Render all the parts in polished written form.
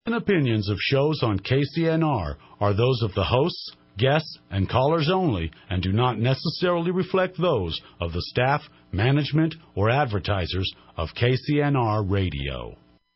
and opinions of shows on KCNR are those of the hosts, guests, and callers only and do not necessarily reflect those of the staff, management, or advertisers of KCNR Radio.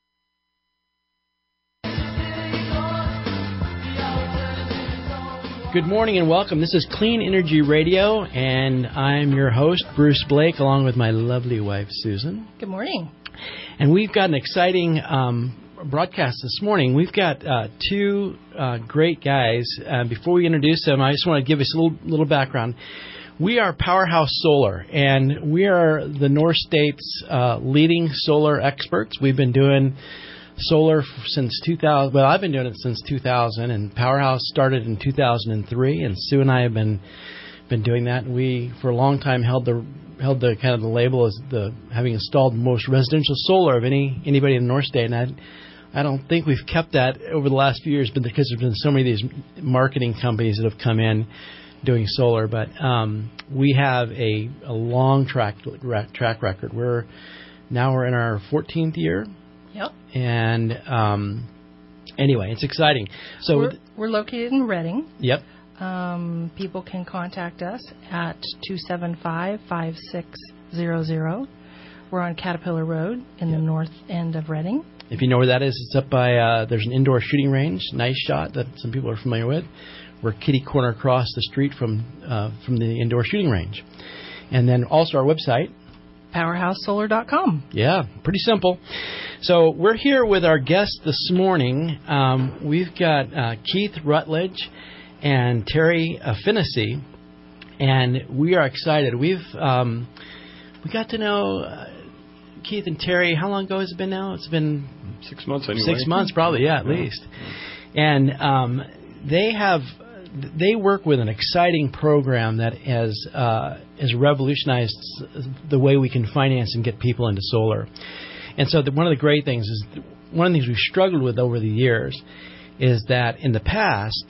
Good morning and welcome. This is Clean Energy Radio, and I'm your host, Bruce Blake, along with my lovely wife, Susan. Good morning. And we've got an exciting broadcast this morning. We've got two great guys. Before we introduce them, I just want to give us a little background. We are Powerhouse Solar, and we are the North State's leading solar experts. We've been doing solar since 2000. Well, I've been doing it since 2000, and Powerhouse started in 2003. And Sue and I have been doing that. And we, for a long time, held the kind of the label as the having installed the most residential solar of anybody in the North State. And I don't think we've kept that over the last few years, but because there's been so many of these marketing companies that have come in doing solar. But we have a long track record. We're in our 14th year. Yep. And anyway, it's exciting. So we're located in Redding. Yep. People can contact us at 275-5600. We're on Caterpillar Road in the north end of Redding. If you know where that is, it's up by there's an indoor shooting range. Nice shot that some people are familiar with. We're kitty corner across the street from the indoor shooting range. And then also our website, PowerhouseSolar.com. Yeah, pretty simple. So we're here with our guests this morning. We've got Keith Rutledge and Terry Finnessy, and we are excited. We got to know Keith and Terry. How long ago has it been now? It's been 6 months anyway. 6 months, probably, at least. And they work with an exciting program that has revolutionized the way we can finance and get people into solar. And so one of the great things is, one of the things we've struggled with over the years is that in the past,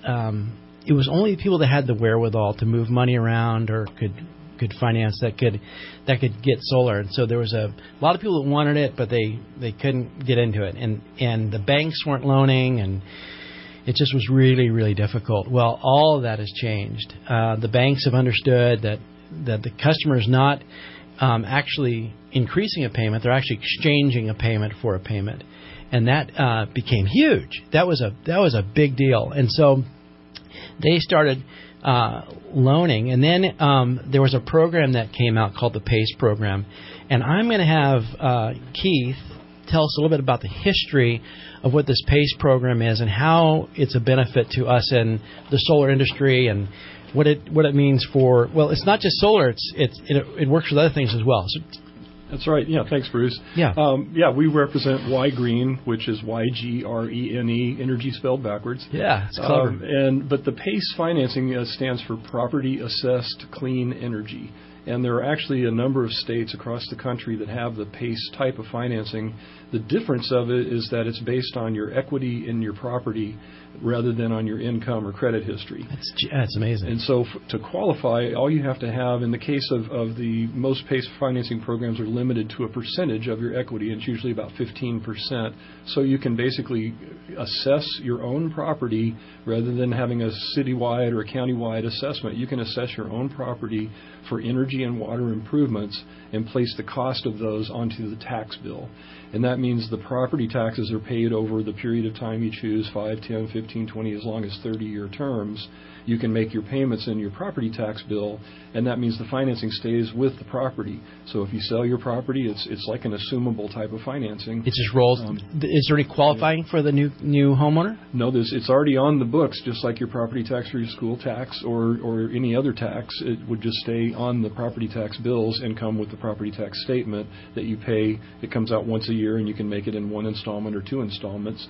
it was only people that had the wherewithal to move money around or could finance that could get solar. And so there was a lot of people that wanted it, but they couldn't get into it. And the banks weren't loaning, and it just was really, really difficult. Well, all of that has changed. The banks have understood that the customer is not actually increasing a payment; they're actually exchanging a payment for a payment, and that became huge. That was a big deal, and so they started loaning. And then there was a program that came out called the PACE program, and I'm going to have Keith tell us a little bit about the history of what this PACE program is and how it's a benefit to us in the solar industry and what it means for. Well, it's not just solar; it works with other things as well. So, that's right. Yeah, thanks, Bruce. Yeah. We represent Y-Green, which is YGRENE, energy spelled backwards. Yeah, it's clever. But the PACE financing stands for Property Assessed Clean Energy. And there are actually a number of states across the country that have the PACE type of financing. The difference of it is that it's based on your equity in your property rather than on your income or credit history. That's amazing. And so to qualify, all you have to have, in the case of the most PACE financing programs, are limited to a percentage of your equity, and it's usually about 15%. So you can basically assess your own property rather than having a citywide or a countywide assessment. You can assess your own property for energy and water improvements and place the cost of those onto the tax bill. And that means the property taxes are paid over the period of time you choose, 5, 10, 15, 20, as long as 30-year terms. You can make your payments in your property tax bill, and that means the financing stays with the property. So if you sell your property, it's like an assumable type of financing. It just rolls. Is there any qualifying for the new homeowner? No, it's already on the books, just like your property tax or your school tax or any other tax. It would just stay on the property tax bills and come with the property tax statement that you pay. It comes out once a year, and you can make it in one installment or two installments.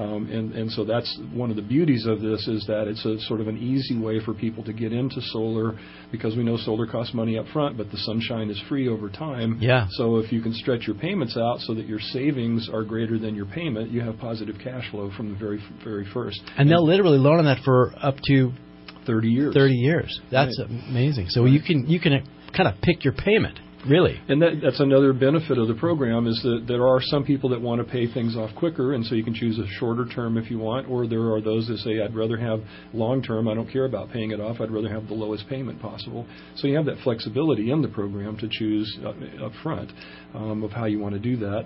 And so that's one of the beauties of this, is that it's a sort of an easy way for people to get into solar, because we know solar costs money up front, but the sunshine is free over time. Yeah. So if you can stretch your payments out so that your savings are greater than your payment, you have positive cash flow from the very, very first. And they'll literally loan on that for up to 30 years. 30 years. That's amazing. So you can kind of pick your payment. Really? And that's another benefit of the program, is that there are some people that want to pay things off quicker, and so you can choose a shorter term if you want, or there are those that say, I'd rather have long term, I don't care about paying it off, I'd rather have the lowest payment possible. So you have that flexibility in the program to choose up front of how you want to do that.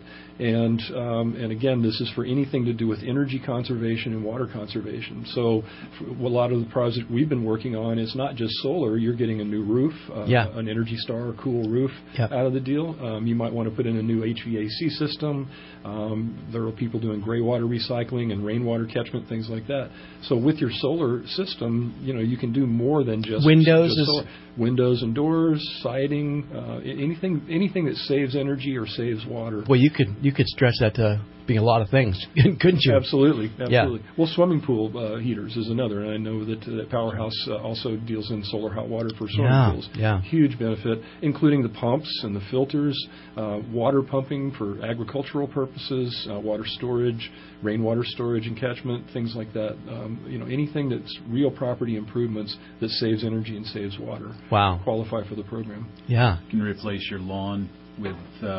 And again, this is for anything to do with energy conservation and water conservation. So a lot of the projects we've been working on is not just solar. You're getting a new roof, an Energy Star cool roof out of the deal. You might want to put in a new HVAC system. There are people doing gray water recycling and rainwater catchment, things like that. So with your solar system, you can do more than just windows and doors, siding, anything that saves energy or saves water. Well, you could stretch that to being a lot of things, couldn't you? Absolutely. Yeah. Well, swimming pool heaters is another, and I know that Powerhouse also deals in solar hot water for swimming pools. Yeah. Huge benefit, including the pumps and the filters, water pumping for agricultural purposes, water storage, rainwater storage and catchment, things like that. Anything that's real property improvements that saves energy and saves water. Wow. Qualify for the program. Yeah. You can replace your lawn with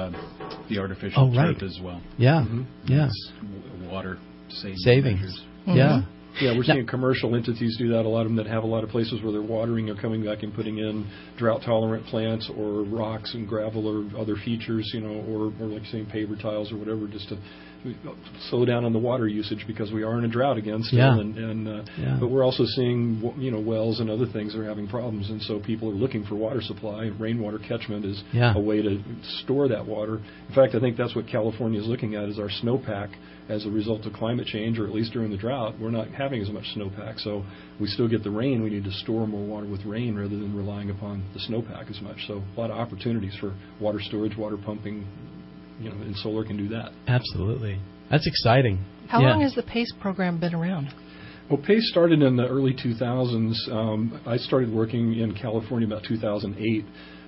the artificial turf as well. Yeah. Mm-hmm. Yeah. It's water saving. measures. Mm-hmm. Yeah. Yeah, we're seeing commercial entities do that. A lot of them that have a lot of places where they're watering are coming back and putting in drought-tolerant plants or rocks and gravel or other features, or like saying paver tiles or whatever, just to slow down on the water usage because we are in a drought again still. Yeah. But we're also seeing, wells and other things that are having problems, and so people are looking for water supply. Rainwater catchment is a way to store that water. In fact, I think that's what California is looking at, is our snowpack. As a result of climate change, or at least during the drought, we're not having as much snowpack. So we still get the rain. We need to store more water with rain rather than relying upon the snowpack as much. So a lot of opportunities for water storage, water pumping, and solar can do that. Absolutely. That's exciting. How long has the PACE program been around? Well, PACE started in the early 2000s. I started working in California about 2008.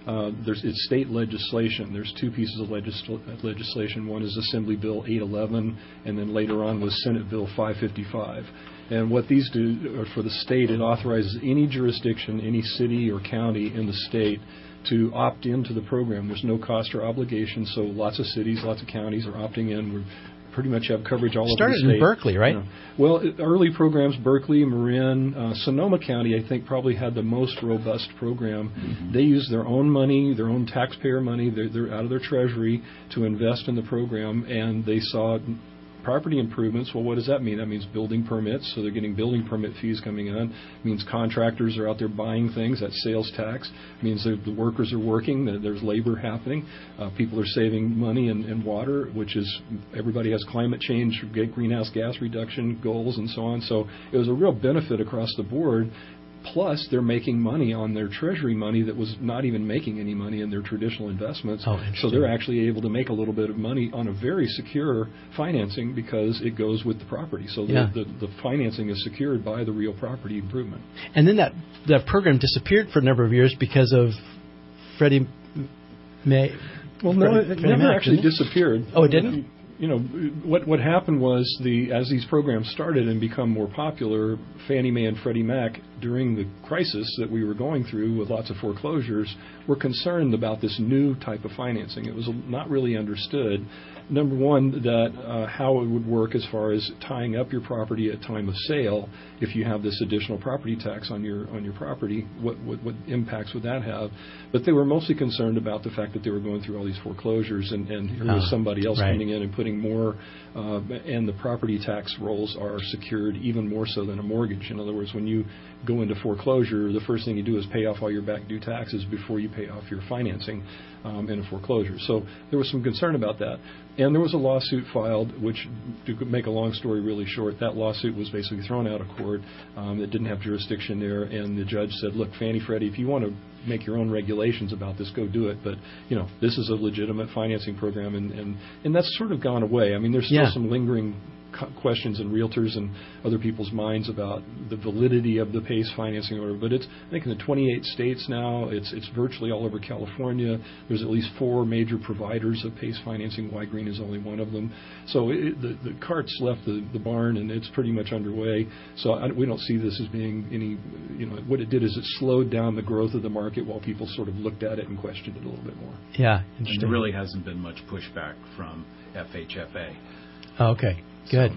It's state legislation. There's two pieces of legislation. One is Assembly Bill 811, and then later on was Senate Bill 555. And what these do for the state, it authorizes any jurisdiction, any city or county in the state to opt into the program. There's no cost or obligation, so lots of cities, lots of counties are opting in. We're pretty much have coverage all over the state. Started in Berkeley, right? Well, early programs, Berkeley, Marin, Sonoma County, I think, probably had the most robust program. Mm-hmm. They use their own money, their own taxpayer money, they're out of their treasury to invest in the program, and they saw property improvements. Well, what does that mean? That means building permits, so they're getting building permit fees coming in. It means contractors are out there buying things. That's sales tax. It means that the workers are working, that there's labor happening. People are saving money and water, which is everybody has climate change, greenhouse gas reduction goals, and so on. So it was a real benefit across the board. Plus, they're making money on their treasury money that was not even making any money in their traditional investments. So they're actually able to make a little bit of money on a very secure financing because it goes with the property. So the financing is secured by the real property improvement. And then that program disappeared for a number of years because of Freddie Mae. Well, no, it never actually disappeared. Oh, it didn't? What happened was as these programs started and become more popular, Fannie Mae and Freddie Mac, during the crisis that we were going through with lots of foreclosures, were concerned about this new type of financing. It was not really understood. Number one, that how it would work as far as tying up your property at time of sale. If you have this additional property tax on your property, what impacts would that have? But they were mostly concerned about the fact that they were going through all these foreclosures, and here was somebody else coming in and putting more, and the property tax rolls are secured even more so than a mortgage. In other words, when you go into foreclosure, the first thing you do is pay off all your back due taxes before you pay off your financing in a foreclosure. So there was some concern about that. And there was a lawsuit filed, which, to make a long story really short, that lawsuit was basically thrown out of court. It didn't have jurisdiction there, and the judge said, look, Fannie, Freddie, if you want to make your own regulations about this, go do it. But, this is a legitimate financing program, and that's sort of gone away. I mean, there's still some lingering questions in realtors and other people's minds about the validity of the PACE financing order. But it's, I think, in the 28 states now. It's virtually all over California. There's at least 4 major providers of PACE financing. Y-Green is only one of them. So the cart's left the barn, and it's pretty much underway. So we don't see this as being any, what it did is it slowed down the growth of the market while people sort of looked at it and questioned it a little bit more. Yeah, interesting. And there really hasn't been much pushback from FHFA. Oh, okay, good.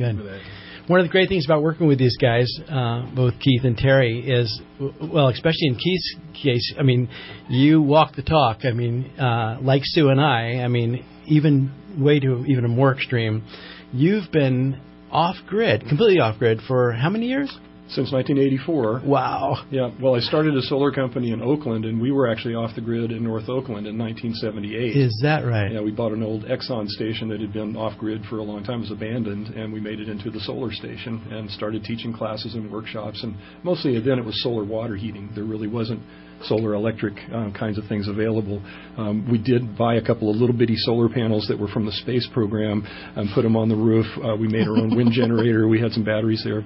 One of the great things about working with these guys, both Keith and Terry, is, well, especially in Keith's case, I mean, you walk the talk. I mean, like Sue and I mean, even way to even a more extreme, you've been off-grid, completely off-grid for how many years? Since 1984. Wow. Yeah. Well, I started a solar company in Oakland, and we were actually off the grid in North Oakland in 1978. Is that right? Yeah, we bought an old Exxon station that had been off grid for a long time. It was abandoned, and we made it into the solar station and started teaching classes and workshops. And mostly then it was solar water heating. There really wasn't solar electric kinds of things available. We did buy a couple of little bitty solar panels that were from the space program and put them on the roof. We made our own wind generator. We had some batteries there,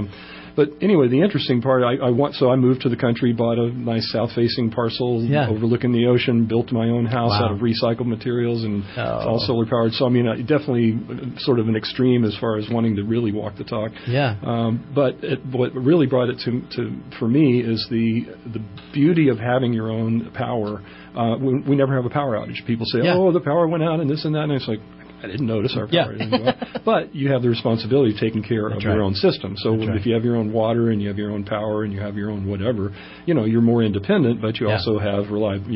but anyway, the interesting part, I moved to the country, bought a nice south-facing parcel overlooking the ocean, built my own house out of recycled materials, and it's all solar powered. So I mean, definitely sort of an extreme as far as wanting to really walk the talk. Yeah. But what really brought it to for me is the beauty of having your own power. We never have a power outage. People say, "Oh, the power went out," and this and that, and it's like, I didn't notice our power didn't go out. But you have the responsibility of taking care of your own system. So if you have your own water and you have your own power and you have your own whatever, you're more independent, but you also have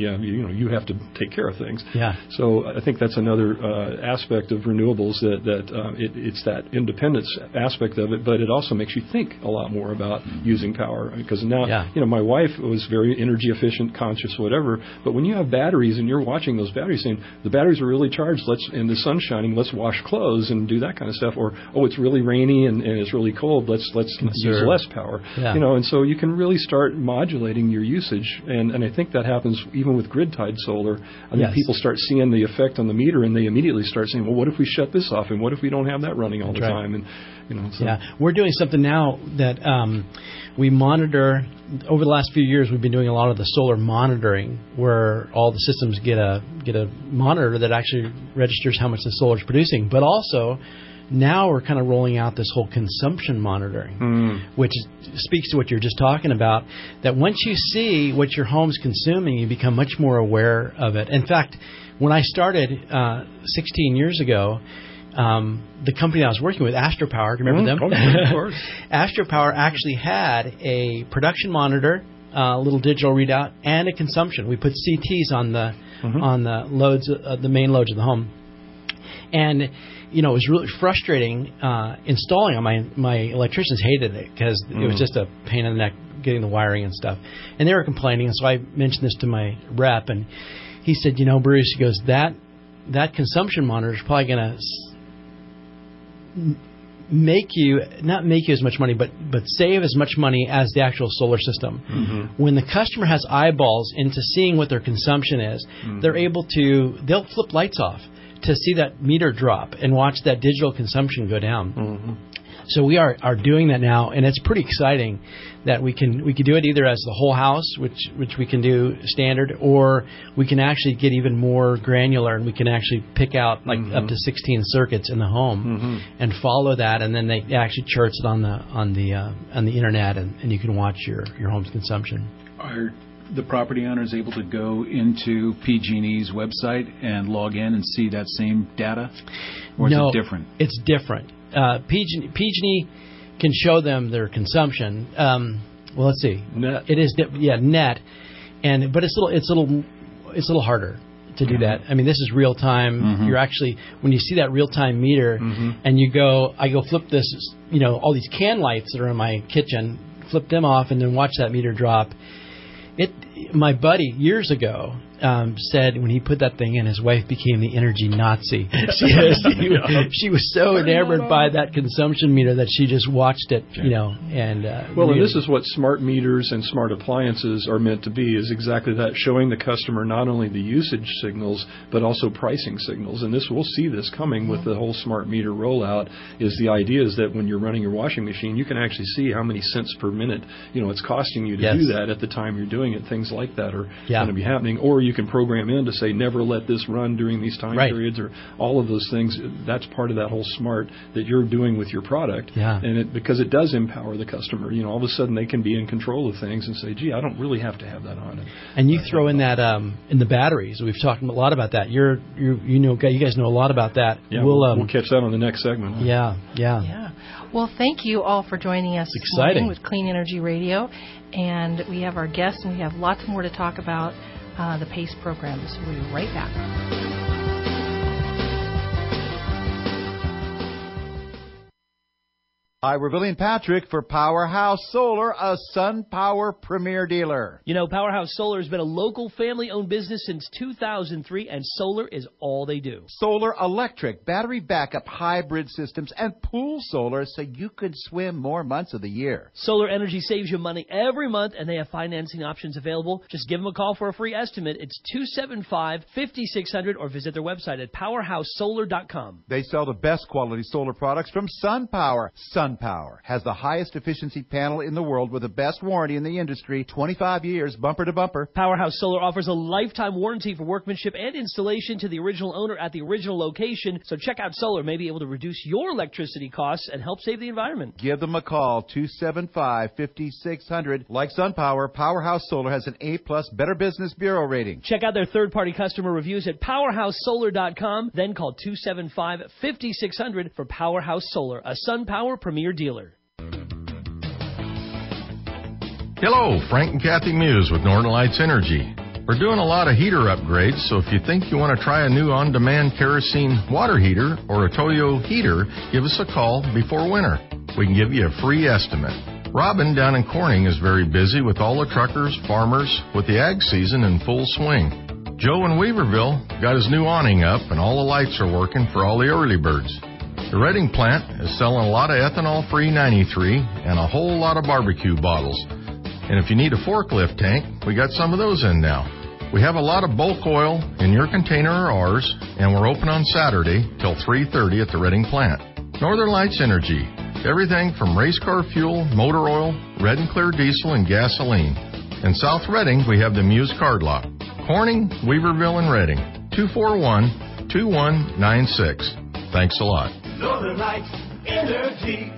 you have to take care of things. Yeah. So I think that's another aspect of renewables it's that independence aspect of it, but it also makes you think a lot more about using power, because now my wife was very energy efficient, conscious, whatever. But when you have batteries and you're watching those batteries saying the batteries are really charged, and the sun's shining, let's wash clothes and do that kind of stuff. Or, it's really rainy and it's really cold, let's use less power. Yeah. And so you can really start modulating your usage. And I think that happens even with grid-tied solar. I think people start seeing the effect on the meter, and they immediately start saying, well, what if we shut this off? And what if we don't have that running all the time? And we're doing something now that we monitor. Over the last few years, we've been doing a lot of the solar monitoring, where all the systems get a monitor that actually registers how much the solar is producing. But also, now we're kind of rolling out this whole consumption monitoring, which speaks to what you're just talking about, that once you see what your home's consuming, you become much more aware of it. In fact, when I started 16 years ago, the company I was working with, AstroPower, do you remember them? Of course. AstroPower actually had a production monitor, a little digital readout, and a consumption. We put CTs on the loads, the main loads of the home, and it was really frustrating installing them. My electricians hated it because it was just a pain in the neck getting the wiring and stuff, and they were complaining. And so I mentioned this to my rep, and he said, Bruce, he goes, that consumption monitor is probably going to not make you as much money, but save as much money as the actual solar system. When the customer has eyeballs into seeing what their consumption is, they'll flip lights off to see that meter drop and watch that digital consumption go down. So we are doing that now, and it's pretty exciting that we can do it either as the whole house, which we can do standard, or we can actually get even more granular, and we can actually pick out up to 16 circuits in the home and follow that, and then they actually charts it on the internet, and you can watch your home's consumption. Are the property owners able to go into PG&E's website and log in and see that same data, or is it different? It's different. PG&E can show them their consumption. Well, let's see. Net. It is net, but it's a little harder to do that. I mean, this is real time. You're actually, when you see that real time meter, and I go flip this, all these can lights that are in my kitchen, flip them off, and then watch that meter drop. My buddy years ago said when he put that thing in, his wife became the energy Nazi. She was so enamored by that consumption meter that she just watched it, and and this is what smart meters and smart appliances are meant to be, is exactly that, showing the customer not only the usage signals but also pricing signals. And we'll see this coming with the whole smart meter rollout. Is the idea is that when you're running your washing machine, you can actually see how many cents per minute it's costing you to do that at the time you're doing it. Things like that are going to be happening. Or you can program in to say never let this run during these time periods, or all of those things. That's part of that whole smart that you're doing with your product. And because it does empower the customer. All of a sudden they can be in control of things and say, gee, I don't really have to have that on. And you throw in that in the batteries. We've talked a lot about that. You guys know a lot about that. Yeah, we'll catch that on the next segment. Huh? Yeah. Well, thank you all for joining us this morning with Clean Energy Radio. And we have our guests, and we have lots more to talk about the PACE program. So we'll be right back. Hi, we're Billy and Patrick for Powerhouse Solar, a SunPower premier dealer. Powerhouse Solar has been a local family-owned business since 2003, and solar is all they do. Solar, electric, battery backup, hybrid systems, and pool solar so you can swim more months of the year. Solar energy saves you money every month, and they have financing options available. Just give them a call for a free estimate. It's 275-5600, or visit their website at powerhousesolar.com. They sell the best quality solar products from SunPower. SunPower has the highest efficiency panel in the world with the best warranty in the industry, 25 years, bumper to bumper. Powerhouse Solar offers a lifetime warranty for workmanship and installation to the original owner at the original location. So check out Solar, may be able to reduce your electricity costs and help save the environment. Give them a call, 275-5600. Like SunPower, Powerhouse Solar has an A-plus Better Business Bureau rating. Check out their third-party customer reviews at powerhousesolar.com. Then call 275-5600 for Powerhouse Solar, a SunPower premier dealer. Hello, Frank and Kathy Muse with Northern Lights Energy. We're doing a lot of heater upgrades, so if you think you want to try a new on-demand kerosene water heater or a Toyo heater, give us a call before winter. We can give you a free estimate. Robin down in Corning is very busy with all the truckers, farmers, with the ag season in full swing. Joe in Weaverville got his new awning up and all the lights are working for all the early birds. The Redding plant is selling a lot of ethanol-free 93 and a whole lot of barbecue bottles. And if you need a forklift tank, we got some of those in now. We have a lot of bulk oil in your container or ours, and we're open on Saturday till 3:30 at the Redding plant. Northern Lights Energy, everything from race car fuel, motor oil, red and clear diesel, and gasoline. In South Redding, we have the Muse Card Lock. Corning, Weaverville, and Redding, 241-2196. Thanks a lot. Northern Lights Energy.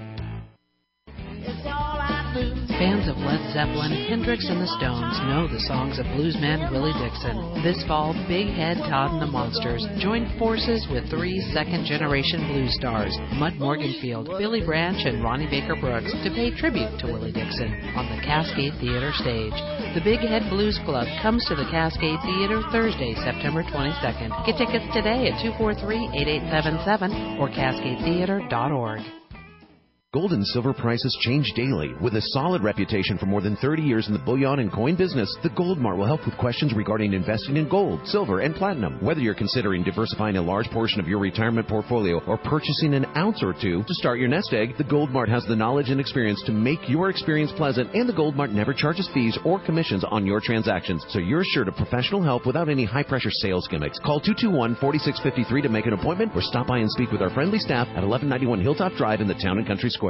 Fans of Led Zeppelin, Hendrix, and the Stones know the songs of bluesman Willie Dixon. This fall, Big Head Todd and the Monsters join forces with 3 second-generation blues stars, Mud Morganfield, Billy Branch, and Ronnie Baker Brooks, to pay tribute to Willie Dixon on the Cascade Theater stage. The Big Head Blues Club comes to the Cascade Theater Thursday, September 22nd. Get tickets today at 243-8877 or cascadetheater.org. Gold and silver prices change daily. With a solid reputation for more than 30 years in the bullion and coin business, the Gold Mart will help with questions regarding investing in gold, silver, and platinum. Whether you're considering diversifying a large portion of your retirement portfolio or purchasing an ounce or two to start your nest egg, the Gold Mart has the knowledge and experience to make your experience pleasant, and the Gold Mart never charges fees or commissions on your transactions, so you're assured of professional help without any high-pressure sales gimmicks. Call 221-4653 to make an appointment or stop by and speak with our friendly staff at 1191 Hilltop Drive in the Town and Country Square.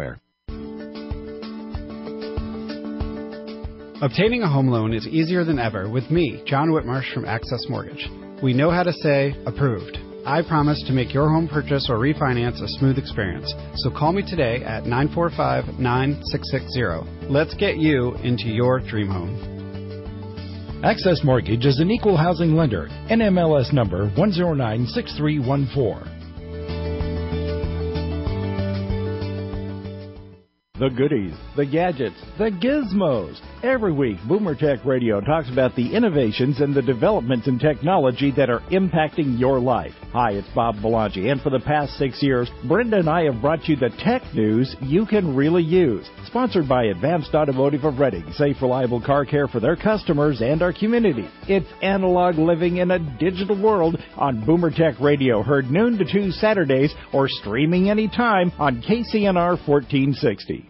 Obtaining a home loan is easier than ever with me, John Whitmarsh from Access Mortgage. We know how to say, approved. I promise to make your home purchase or refinance a smooth experience. So call me today at 945-9660. Let's get you into your dream home. Access Mortgage is an equal housing lender. NMLS number 1096314. the goodies, the gadgets, the gizmos. Every week, Boomer Tech Radio talks about the innovations and the developments in technology that are impacting your life. Hi, it's Bob Belangi, and for the past 6 years, Brenda and I have brought you the tech news you can really use. Sponsored by Advanced Automotive of Reading, safe, reliable car care for their customers and our community. It's analog living in a digital world on Boomer Tech Radio, heard noon to 2 Saturdays, or streaming anytime on KCNR 1460.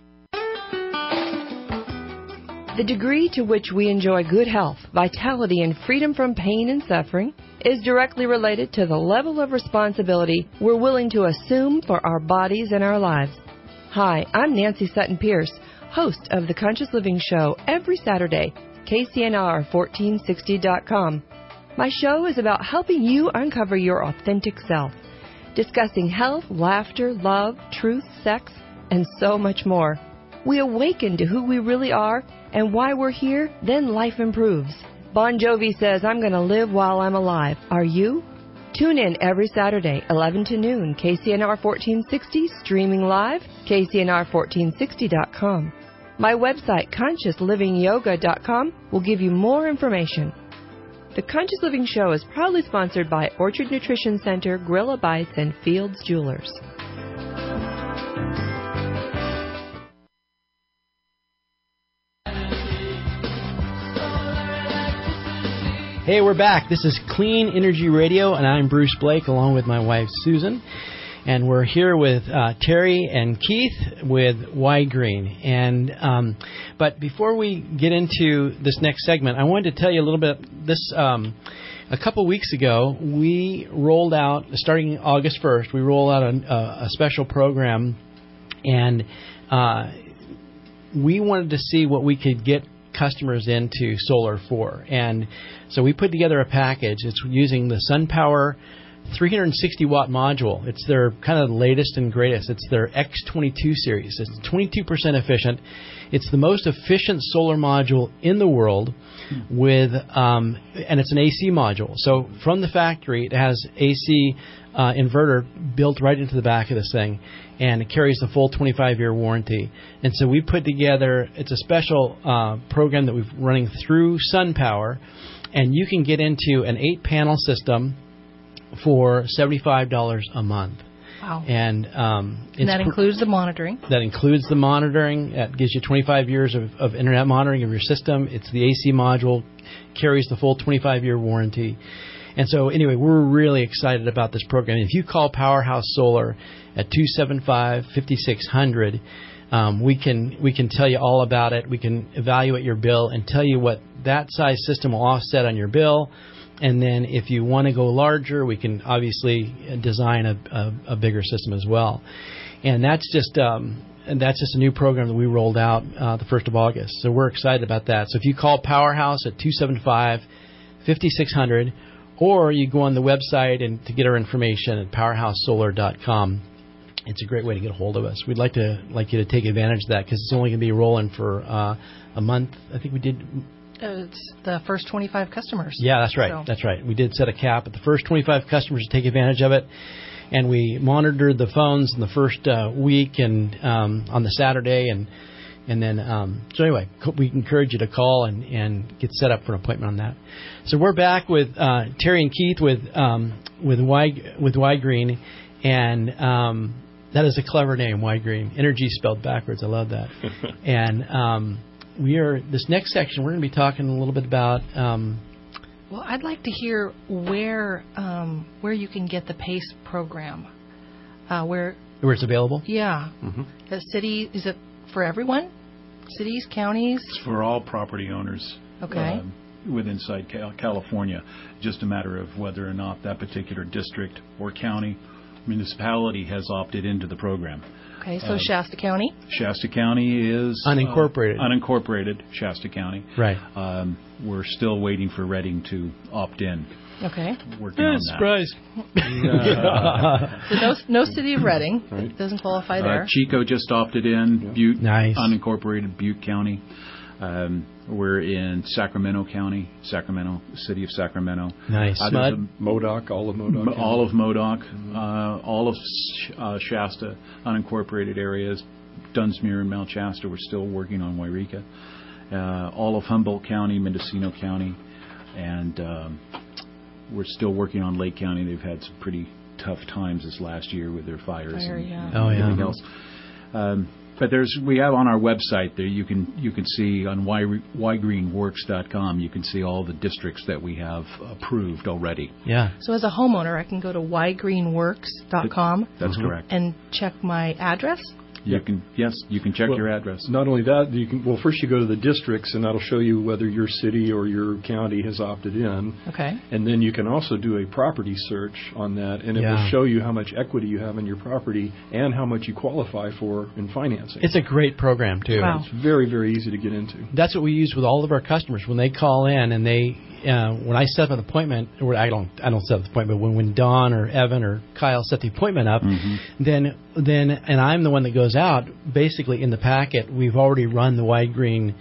The degree to which we enjoy good health, vitality, and freedom from pain and suffering is directly related to the level of responsibility we're willing to assume for our bodies and our lives. Hi, I'm Nancy Sutton Pierce, host of The Conscious Living Show every Saturday, KCNR1460.com. My show is about helping you uncover your authentic self, discussing health, laughter, love, truth, sex, and so much more. We awaken to who we really are and why we're here, then life improves. Bon Jovi says, I'm going to live while I'm alive. Are you? Tune in every Saturday, 11 to noon, KCNR 1460, streaming live, KCNR1460.com. My website, ConsciousLivingYoga.com, will give you more information. The Conscious Living Show is proudly sponsored by Orchard Nutrition Center, Gorilla Bites, and Fields Jewelers. Hey, we're back. This is Clean Energy Radio, and I'm Bruce Blake, along with my wife, Susan. And we're here with Terry and Keith with Y-Green. And but before we get into this next segment, I wanted to tell you a little bit. A couple weeks ago, we rolled out, starting August 1st, we rolled out a special program, and we wanted to see what we could get customers into solar for. And so we put together a package. It's using the SunPower 360-watt module. It's their kind of latest and greatest. It's their X22 series. It's 22% efficient. It's the most efficient solar module in the world with, and it's an AC module. So from the factory, it has AC inverter built right into the back of this thing, and it carries the full 25-year warranty. And so we put together, it's a special program that we're running through SunPower, and you can get into an 8-panel system for $75 a month. Wow. And that includes the monitoring. That includes the monitoring. That gives you 25 years of internet monitoring of your system. It's the AC module, carries the full 25-year warranty. And so, anyway, we're really excited about this program. If you call Powerhouse Solar at 275-5600, we can tell you all about it. We can evaluate your bill and tell you what that size system will offset on your bill. And then if you want to go larger, we can obviously design a bigger system as well. And that's just a new program that we rolled out the 1st of August. So we're excited about that. So if you call Powerhouse at 275-5600, or you go on the website and to get our information at powerhousesolar.com, it's a great way to get a hold of us. We'd like you to take advantage of that because it's only going to be rolling for a month. I think we did. It's the first 25 customers. Yeah, that's right. So. That's right. We did set a cap at the first 25 customers to take advantage of it, and we monitored the phones in the first week and on the Saturday, and then so anyway, we encourage you to call and get set up for an appointment on that. So we're back with Terry and Keith with Y-Green, and that is a clever name, Y-Green. Energy spelled backwards. I love that. And this next section, we're going to be talking a little bit about. Well, I'd like to hear where you can get the PACE program. Where it's available? Yeah. Mm-hmm. The city, is it for everyone? Cities, counties? It's for all property owners. Okay. Within California. Just a matter of whether or not that particular district or county, municipality has opted into the program. Okay, so Shasta County? Shasta County is unincorporated. Unincorporated Shasta County. Right. We're still waiting for Reading to opt in. Okay. Working on that. Surprise. So no city of Reading. Right. Doesn't qualify there. Chico just opted in. Yeah. Butte, nice. Unincorporated Butte County. We're in Sacramento County, City of Sacramento. Nice. Modoc, all of Modoc. All of Modoc, all of Shasta, unincorporated areas, Dunsmuir and Mount Shasta. We're still working on Wairika. All of Humboldt County, Mendocino County, and we're still working on Lake County. They've had some pretty tough times this last year with their fires and everything else. But we have on our website there, you can see on ygreenworks.com, you can see all the districts that we have approved already. Yeah. So as a homeowner, I can go to ygreenworks.com. That's correct. And check my address. You can check your address. Not only that, first you go to the districts, and that'll show you whether your city or your county has opted in. Okay. And then you can also do a property search on that, and it will show you how much equity you have in your property and how much you qualify for in financing. It's a great program too. Wow. It's very, very easy to get into. That's what we use with all of our customers when they call in, and they when I set up an appointment, or I don't set up the appointment, but when Don or Evan or Kyle set the appointment up, then and I'm the one that goes out. Basically, in the packet, we've already run the Wide Green,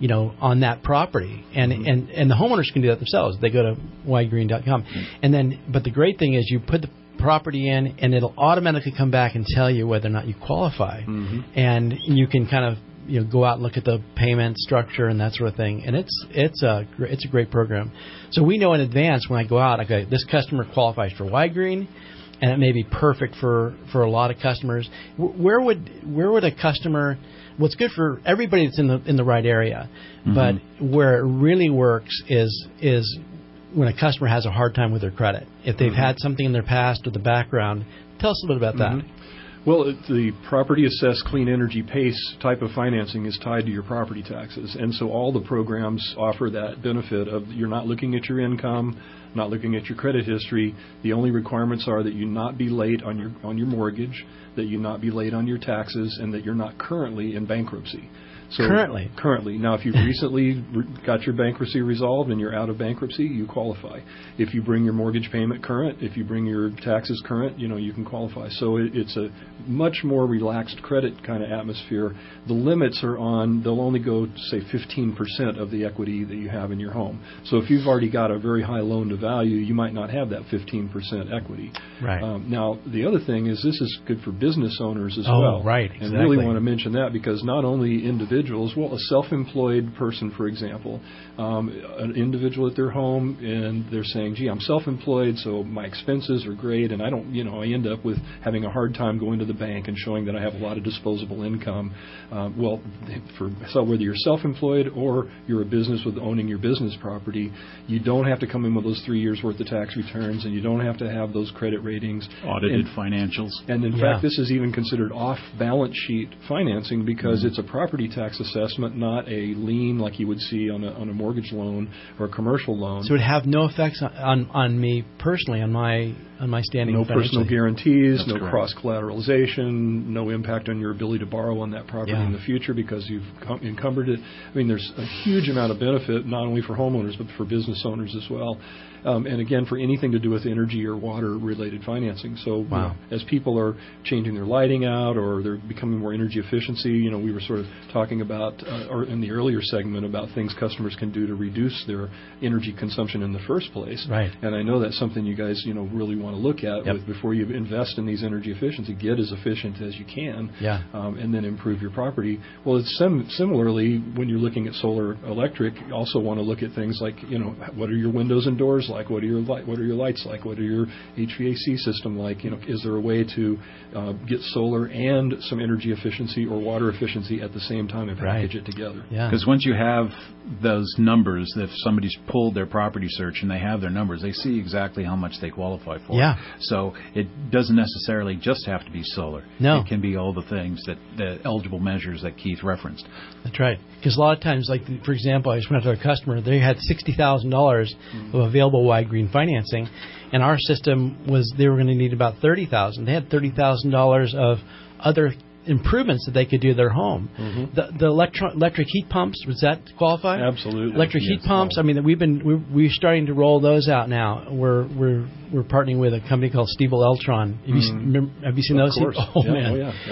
on that property, and the homeowners can do that themselves. They go to widegreen.com, and then but the great thing is you put the property in, and it'll automatically come back and tell you whether or not you qualify, and you can kind of go out and look at the payment structure and that sort of thing, and it's a great program. So we know in advance when I go out, okay, this customer qualifies for Wide Green, and it may be perfect for a lot of customers. Where would a customer? What's good for everybody that's in the right area, but where it really works is when a customer has a hard time with their credit. If they've had something in their past or the background, tell us a little bit about that. Well, the property assessed clean energy PACE type of financing is tied to your property taxes, and so all the programs offer that benefit of you're not looking at your income, not looking at your credit history. The only requirements are that you not be late on your mortgage, that you not be late on your taxes, and that you're not currently in bankruptcy. So currently. Now, if you've recently got your bankruptcy resolved and you're out of bankruptcy, you qualify. If you bring your mortgage payment current, if you bring your taxes current, you can qualify. So it's a much more relaxed credit kind of atmosphere. The limits are they'll only go, say, 15% of the equity that you have in your home. So if you've already got a very high loan to value, you might not have that 15% equity. Right. Now, the other thing is this is good for business owners as well. Right. Exactly. And I really want to mention that because not only individuals, well, a self-employed person, for example, an individual at their home, and they're saying, gee, I'm self-employed, so my expenses are great, and I don't, I end up with having a hard time going to the bank and showing that I have a lot of disposable income. So whether you're self-employed or you're a business with owning your business property, you don't have to come in with those 3 years' worth of tax returns, and you don't have to have those credit ratings. Audited financials. And in fact, this is even considered off-balance sheet financing because it's a property tax assessment, not a lien like you would see on a mortgage loan or a commercial loan. So it would have no effects on me personally, on my standing. No personal guarantees, That's correct. Cross-collateralization, no impact on your ability to borrow on that property in the future because you've encumbered it. I mean, there's a huge amount of benefit not only for homeowners but for business owners as well. And again, for anything to do with energy or water-related financing. So as people are changing their lighting out or they're becoming more energy efficiency, we were sort of talking about or in the earlier segment about things customers can do to reduce their energy consumption in the first place. Right. And I know that's something you guys, really want to look at before you invest in these energy efficiency. Get as efficient as you can, and then improve your property. Well, it's similarly when you're looking at solar electric. You also want to look at things like, what are your windows and doors like? What are your lights like? What are your HVAC system like? Is there a way to get solar and some energy efficiency or water efficiency at the same time and package it together? Because once you have those numbers, if somebody's pulled their property search and they have their numbers, they see exactly how much they qualify for. Yeah. So it doesn't necessarily just have to be solar. No. It can be all the things the eligible measures that Keith referenced. That's right. Because a lot of times, like for example, I just went out to a customer. They had $60,000 of available Wide Green financing, and our system was they were going to need about $30,000. They had $30,000 of other improvements that they could do to their home. The electric heat pumps, does that qualify? Absolutely. Electric heat pumps. I mean, we're starting to roll those out now. We're partnering with a company called Stiebel Eltron. Have you seen those? Of course. Oh man.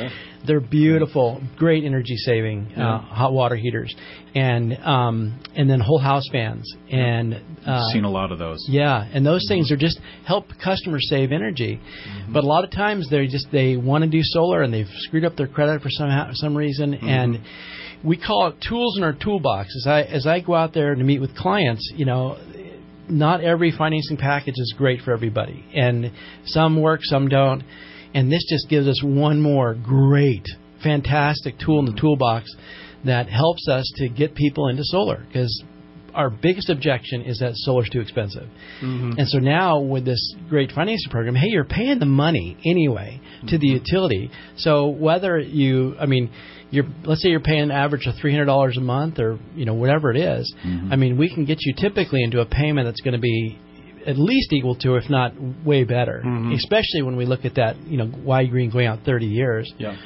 They're beautiful, great energy saving hot water heaters, and then whole house fans. And seen a lot of those. Yeah, and those things are just help customers save energy. But a lot of times they want to do solar and they've screwed up their credit for some reason, and we call it tools in our toolbox. As I go out there to meet with clients, not every financing package is great for everybody, and some work, some don't. And this just gives us one more great, fantastic tool in the toolbox that helps us to get people into solar, because our biggest objection is that solar's too expensive. And so now with this great financing program, hey, you're paying the money anyway to the utility. So whether let's say you're paying an average of $300 a month or whatever it is, we can get you typically into a payment that's going to be at least equal to, if not way better, especially when we look at that, Y Green going out 30 years. Yeah.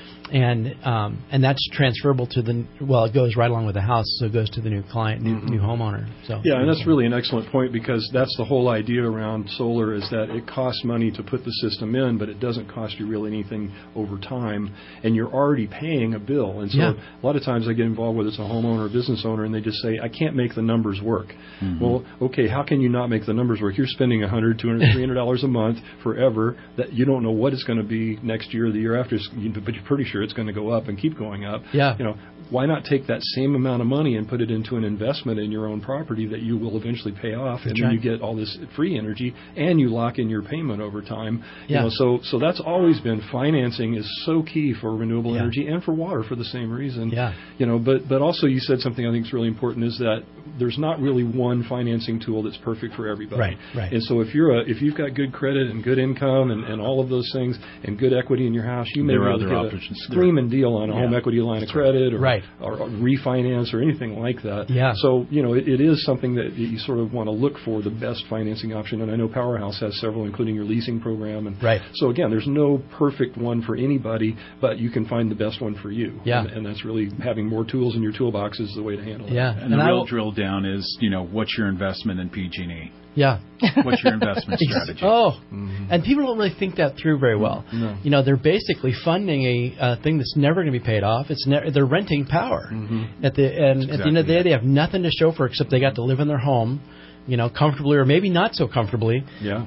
And that's transferable to it goes right along with the house, so it goes to the new client, new homeowner. So yeah, and that's really an excellent point, because that's the whole idea around solar, is that it costs money to put the system in, but it doesn't cost you really anything over time, and you're already paying a bill. And so a lot of times I get involved, whether it's a homeowner or a business owner, and they just say, I can't make the numbers work. Well, okay, how can you not make the numbers work? You're spending $100, $200, $300 a month forever that you don't know what it's going to be next year or the year after, but you're pretty sure it's going to go up and keep going up. Yeah. Why not take that same amount of money and put it into an investment in your own property that you will eventually pay off, and then you get all this free energy, and you lock in your payment over time. So that's always been, financing is so key for renewable energy and for water for the same reason. But also you said something I think is really important, is that there's not really one financing tool that's perfect for everybody. Right. And so if you've got good credit and good income and all of those things and good equity in your house, you may really get a screaming deal on a home equity line of credit or refinance or anything like that. So, it is something that you sort of want to look for the best financing option. And I know Powerhouse has several, including your leasing program. And so, again, there's no perfect one for anybody, but you can find the best one for you. And that's really having more tools in your toolbox is the way to handle it. And the real drill down is, what's your investment in PG&E? What's your investment strategy? And people don't really think that through very well. No. They're basically funding a thing that's never going to be paid off. They're renting power. At the end of the day, they have nothing to show for it except they got to live in their home, comfortably, or maybe not so comfortably,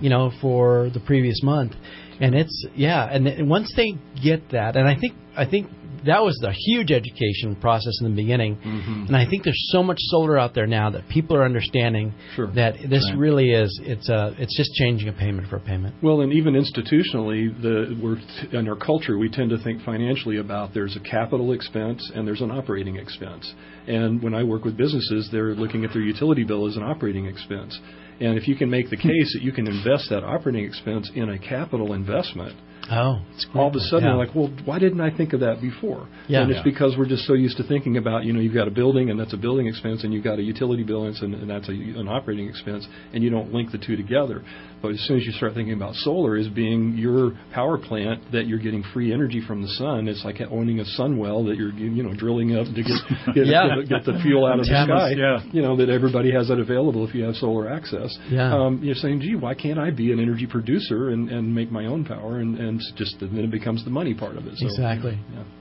for the previous month. And and once they get that, and I think that was the huge education process in the beginning. And I think there's so much solar out there now that people are understanding that this really is, it's just changing a payment for a payment. Well, and even institutionally, in our culture, we tend to think financially about, there's a capital expense and there's an operating expense. And when I work with businesses, they're looking at their utility bill as an operating expense. And if you can make the case that you can invest that operating expense in a capital investment, all of a sudden you're like, well, why didn't I think of that before? And it's because we're just so used to thinking about, you've got a building and that's a building expense, and you've got a utility bill and that's an operating expense, and you don't link the two together. But as soon as you start thinking about solar as being your power plant that you're getting free energy from the sun, it's like owning a sun well that you're drilling up to get the fuel out of the sky. That everybody has that available if you have solar access. You're saying, gee, why can't I be an energy producer and make my own power and then it becomes the money part of it. So, exactly.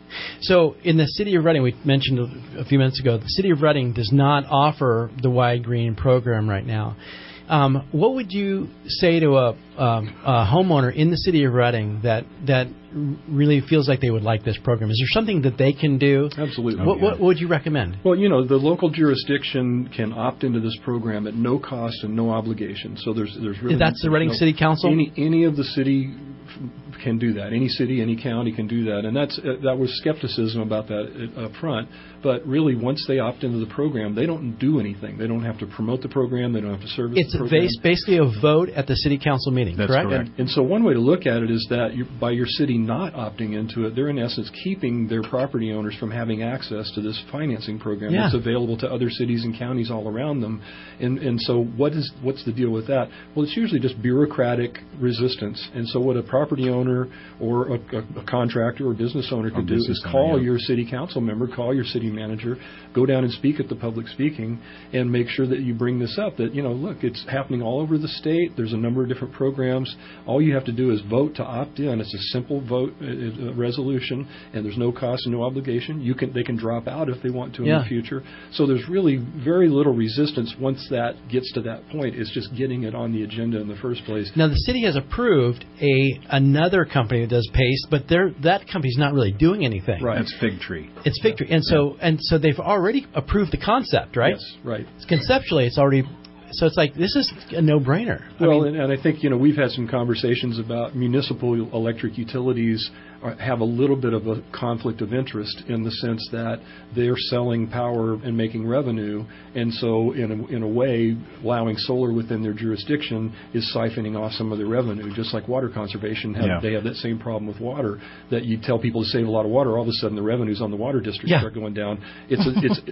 So in the city of Reading, we mentioned a few minutes ago, the city of Reading does not offer the Y Green program right now. What would you say to a homeowner in the city of Reading that really feels like they would like this program? Is there something that they can do? Absolutely. What would you recommend? Well, the local jurisdiction can opt into this program at no cost and no obligation. So there's really that's the Reading City Council. Any of the city can do that. Any city, any county can do that, and that was skepticism about that up front. But really, once they opt into the program, they don't do anything. They don't have to promote the program. They don't have to service the program. It's basically a vote at the city council meeting. That's correct? And so one way to look at it is that by your city not opting into it, they're in essence keeping their property owners from having access to this financing program that's available to other cities and counties all around them. And so what's the deal with that? Well, it's usually just bureaucratic resistance. And so what a property owner owner or a contractor or business owner could do is call your city council member, call your city manager, go down and speak at the public speaking, and make sure that you bring this up, that, look, it's happening all over the state. There's a number of different programs. All you have to do is vote to opt in. It's a simple vote resolution, and there's no cost and no obligation. They can drop out if they want to in the future. So there's really very little resistance once that gets to that point. It's just getting it on the agenda in the first place. Now, the city has approved another company that does PACE, but that company's not really doing anything. Right. It's Fig Tree. It's Fig Tree. And so they've already approved the concept, right? Yes, right. Conceptually, it's already... So it's like, this is a no-brainer. Well, and I think, we've had some conversations about municipal electric utilities have a little bit of a conflict of interest in the sense that they're selling power and making revenue, and so in a way, allowing solar within their jurisdiction is siphoning off some of their revenue, just like water conservation. They have that same problem with water, that you tell people to save a lot of water, all of a sudden the revenues on the water district start going down. It's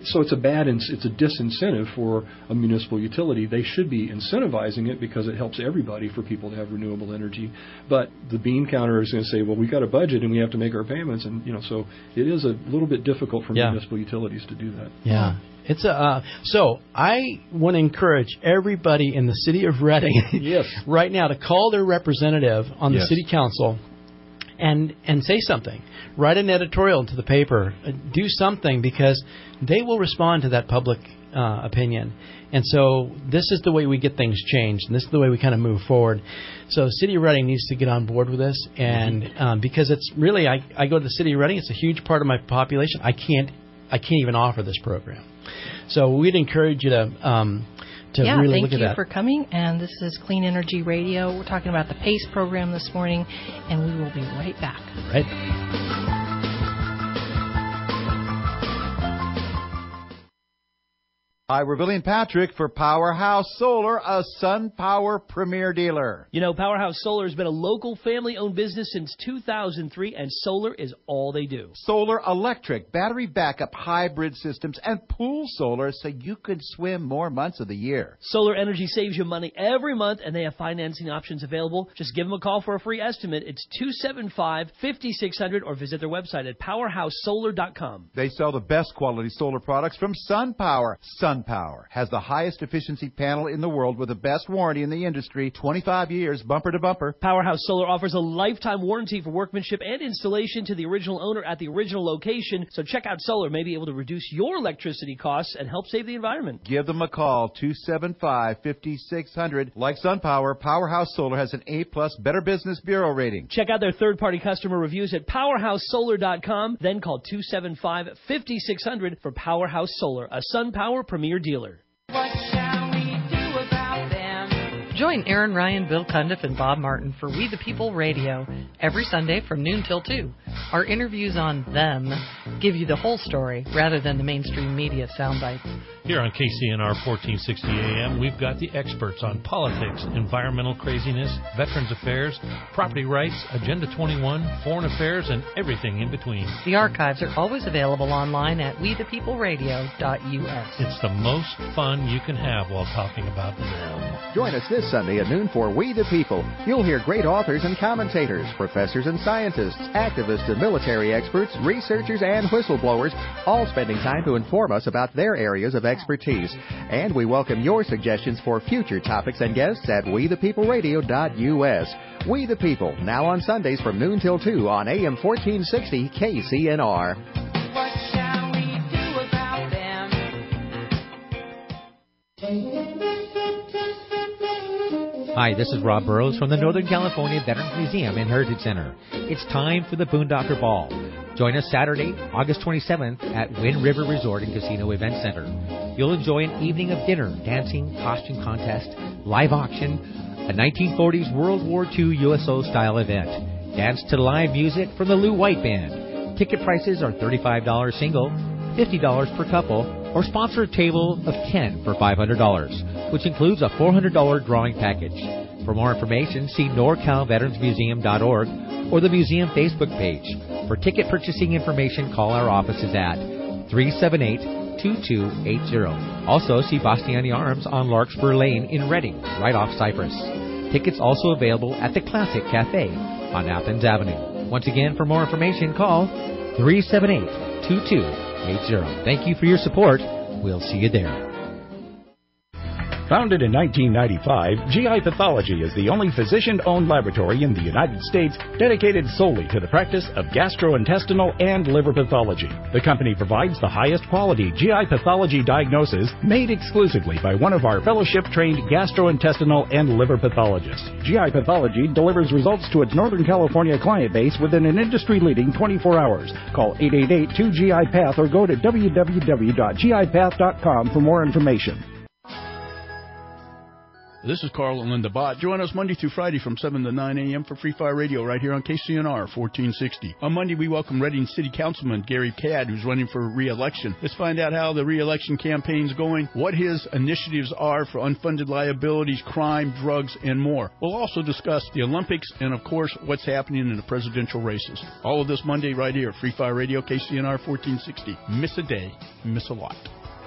a disincentive for a municipal utility. They should be incentivizing it because it helps everybody for people to have renewable energy. But the bean counter is going to say, well, we got a budget and we have to make our payments, and so it is a little bit difficult for municipal utilities to do that. Yeah. It's so I want to encourage everybody in the city of Reading right now to call their representative on the city council and say something. Write an editorial to the paper. Do something, because they will respond to that public opinion. And so this is the way we get things changed, and this is the way we kind of move forward. So the City of Reading needs to get on board with this, and because it's really, I go to the City of Reading, it's a huge part of my population. I can't even offer this program. So we'd encourage you to really look at that. Thank you for coming, and this is Clean Energy Radio. We're talking about the PACE program this morning, and we will be right back. Right. Hi, we're Billy and Patrick for Powerhouse Solar, a SunPower premier dealer. Powerhouse Solar has been a local family-owned business since 2003, and solar is all they do. Solar electric, battery backup, hybrid systems, and pool solar so you can swim more months of the year. Solar Energy saves you money every month, and they have financing options available. Just give them a call for a free estimate. It's 275-5600, or visit their website at powerhousesolar.com. They sell the best quality solar products from SunPower. SunPower has the highest efficiency panel in the world with the best warranty in the industry, 25 years, bumper to bumper. Powerhouse Solar offers a lifetime warranty for workmanship and installation to the original owner at the original location. So check out Solar, may be able to reduce your electricity costs and help save the environment. Give them a call, 275-5600. Like SunPower, Powerhouse Solar has an A-plus Better Business Bureau rating. Check out their third-party customer reviews at powerhousesolar.com. Then call 275-5600 for Powerhouse Solar, a SunPower premier dealer. What shall we do about them? Join Aaron Ryan, Bill Cundiff, and Bob Martin for We the People Radio every Sunday from noon till 2. Our interviews on them give you the whole story rather than the mainstream media sound bites. Here on KCNR 1460 AM, we've got the experts on politics, environmental craziness, veterans affairs, property rights, Agenda 21, foreign affairs, and everything in between. The archives are always available online at wethepeopleradio.us. It's the most fun you can have while talking about them. Join us this Sunday at noon for We the People. You'll hear great authors and commentators, professors and scientists, activists and military experts, researchers and whistleblowers, all spending time to inform us about their areas of expertise. And we welcome your suggestions for future topics and guests at wethepeopleradio.us. We the People, now on Sundays from noon till 2 on AM 1460 KCNR. What shall we do about them? Hi, this is Rob Burrows from the Northern California Veterans Museum and Heritage Center. It's time for the Boondocker Ball. Join us Saturday, August 27th at Wind River Resort and Casino Event Center. You'll enjoy an evening of dinner, dancing, costume contest, live auction, a 1940s World War II USO-style event. Dance to live music from the Lou White Band. Ticket prices are $35 single, $50 per couple, or sponsor a table of 10 for $500, which includes a $400 drawing package. For more information, see NorCalVeteransMuseum.org or the museum Facebook page. For ticket purchasing information, call our offices at 378-2280. Also, see Bastiani Arms on Larkspur Lane in Reading, right off Cypress. Tickets also available at the Classic Cafe, on Athens Avenue. Once again, for more information, call 378-2280. Thank you for your support. We'll see you there. Founded in 1995, GI Pathology is the only physician-owned laboratory in the United States dedicated solely to the practice of gastrointestinal and liver pathology. The company provides the highest quality GI pathology diagnosis made exclusively by one of our fellowship-trained gastrointestinal and liver pathologists. GI Pathology delivers results to its Northern California client base within an industry-leading 24 hours. Call 888-2GI-PATH or go to www.gipath.com for more information. This is Carl and Linda Bott. Join us Monday through Friday from 7 to 9 a.m. for Free Fire Radio right here on KCNR 1460. On Monday, we welcome Reading City Councilman Gary Cadd, who's running for re-election. Let's find out how the re-election campaign's going, what his initiatives are for unfunded liabilities, crime, drugs, and more. We'll also discuss the Olympics and, of course, what's happening in the presidential races. All of this Monday right here, Free Fire Radio, KCNR 1460. Miss a day, miss a lot.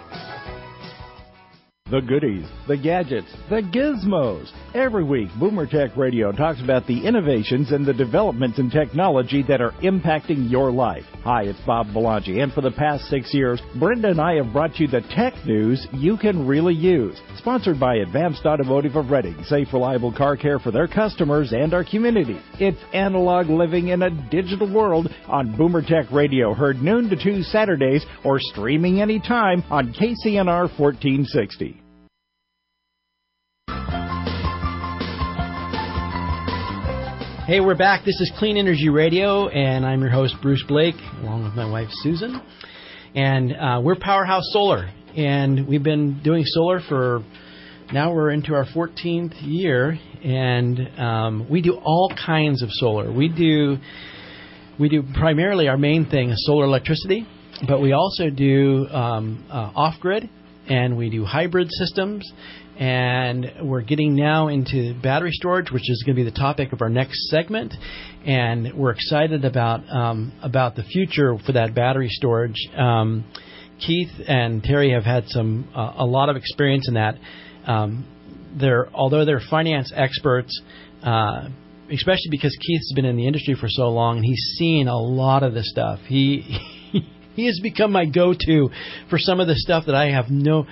The goodies, the gadgets, the gizmos. Every week, Boomer Tech Radio talks about the innovations and the developments in technology that are impacting your life. Hi, it's Bob Belangi, and for the past 6 years, Brenda and I have brought you the tech news you can really use. Sponsored by Advanced Automotive of Reading, safe, reliable car care for their customers and our community. It's analog living in a digital world on Boomer Tech Radio, heard noon to 2 Saturdays, or streaming anytime on KCNR 1460. Hey, we're back. This is Clean Energy Radio, and I'm your host, Bruce Blake, along with my wife, Susan. And we're Powerhouse Solar, and we've been doing solar for, now we're into our 14th year, and we do all kinds of solar. We do primarily, our main thing is solar electricity, but we also do off-grid, and we do hybrid systems. And we're getting now into battery storage, which is going to be the topic of our next segment. And we're excited about the future for that battery storage. Keith and Terry have had a lot of experience in that. Although they're finance experts, especially because Keith's been in the industry for so long, and he's seen a lot of this stuff. He has become my go-to for some of the stuff that I have no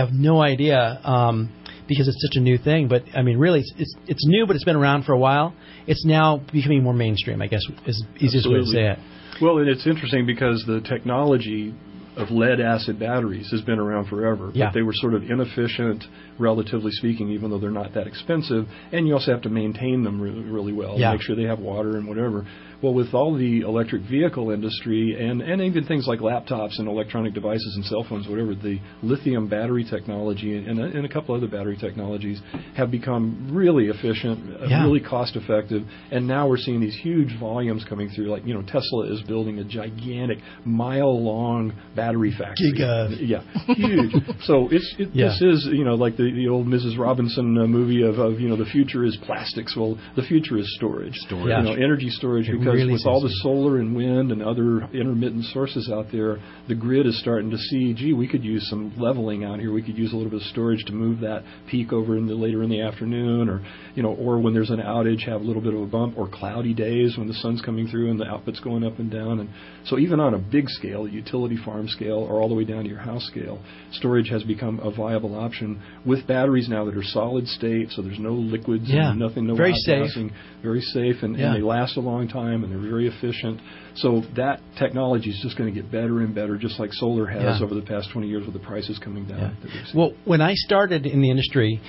idea, because it's such a new thing. But I mean, really, it's new, but it's been around for a while. It's now becoming more mainstream, I guess, is the easiest way to say it. Well, and it's interesting because the technology of lead-acid batteries has been around forever. Yeah. But they were sort of inefficient, relatively speaking, even though they're not that expensive. And you also have to maintain them really, really well, yeah. Make sure they have water and whatever. Well, with all the electric vehicle industry and even things like laptops and electronic devices and cell phones, whatever, the lithium battery technology and a couple other battery technologies have become really efficient, yeah. Really cost-effective. And now we're seeing these huge volumes coming through. Like, Tesla is building a gigantic, mile-long battery factory. Yeah, huge. So yeah. This is, like the old Mrs. Robinson movie of the future is plastics. Well, the future is storage. Yeah. Energy storage, because really with all the solar and wind and other intermittent sources out there, the grid is starting to see, we could use some leveling out here. We could use a little bit of storage to move that peak over later in the afternoon, or when there's an outage, have a little bit of a bump, or cloudy days when the sun's coming through and the output's going up and down. And so even on a big scale, utility farm scale, or all the way down to your house scale, storage has become a viable option with batteries now that are solid state, so there's no liquids, yeah. and nothing, no very outgassing, safe. Very safe, and they last a long time, and they're very efficient. So that technology is just going to get better and better, just like solar has over the past 20 years with the prices coming down. Yeah. Well, when I started in the industry,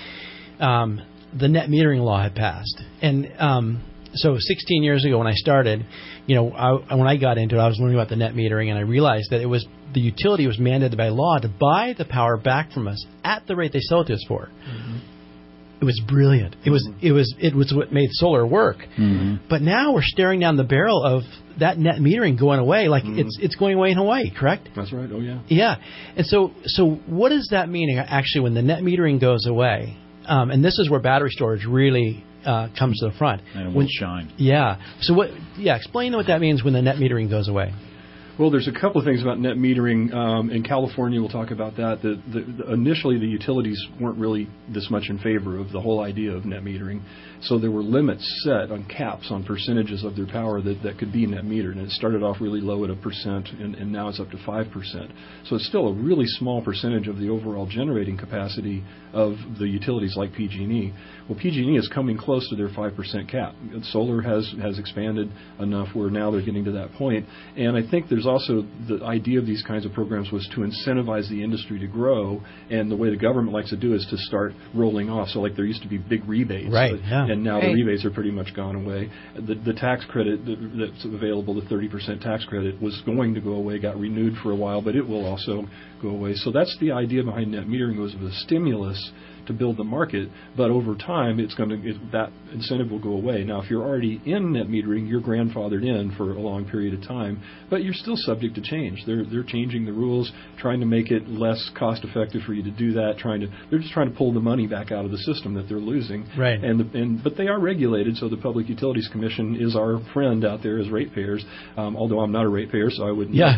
the net metering law had passed. And so 16 years ago when I started, when I got into it, I was learning about the net metering, and I realized that the utility was mandated by law to buy the power back from us at the rate they sell it to us for. Mm-hmm. It was brilliant. It was what made solar work. Mm-hmm. But now we're staring down the barrel of that net metering going away. Like it's going away in Hawaii, correct? That's right. Oh yeah. Yeah. And so what does that mean actually when the net metering goes away? And this is where battery storage really comes to the front. And it will shine. Yeah. So explain what that means when the net metering goes away. Well, there's a couple of things about net metering. In California, we'll talk about that. Initially, the utilities weren't really this much in favor of the whole idea of net metering. So there were limits set on caps on percentages of their power that could be net metered. And it started off really low at 1%, and now it's up to 5%. So it's still a really small percentage of the overall generating capacity of the utilities like PG&E. Well, PG&E is coming close to their 5% cap. Solar has expanded enough where now they're getting to that point. And I think there's also the idea of these kinds of programs was to incentivize the industry to grow, and the way the government likes to do is to start rolling off. So like there used to be big rebates, right? And now the rebates are pretty much gone away. The tax credit that's available, the 30% tax credit, was going to go away, got renewed for a while, but it will also go away. So that's the idea behind net metering, was a stimulus to build the market, but over time that incentive will go away. Now, if you're already in net metering, you're grandfathered in for a long period of time, but you're still subject to change. They're changing the rules, trying to make it less cost effective for you to do that. They're just trying to pull the money back out of the system that they're losing. Right. But they are regulated, so the Public Utilities Commission is our friend out there as ratepayers. Although I'm not a ratepayer, so I wouldn't. Yeah.